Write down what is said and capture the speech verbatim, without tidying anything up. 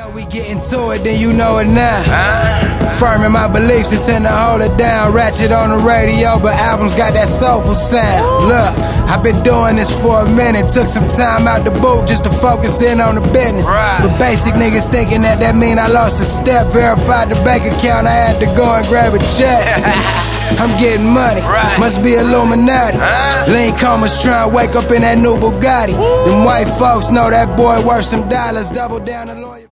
How we get into it, then you know it now. Firm in my beliefs, intend to hold it down. Ratchet on the radio, but albums got that soulful sound. Look, I've been doing this for a minute. Took some time out the booth just to focus in on the business. But basic niggas thinking that that mean I lost a step. Verified the bank account, I had to go and grab a check. I'm getting money, right. Must be Illuminati. Huh? Lean comas trying to wake up in that new Bugatti. Woo. Them white folks know that boy worth some dollars. Double down the lawyer.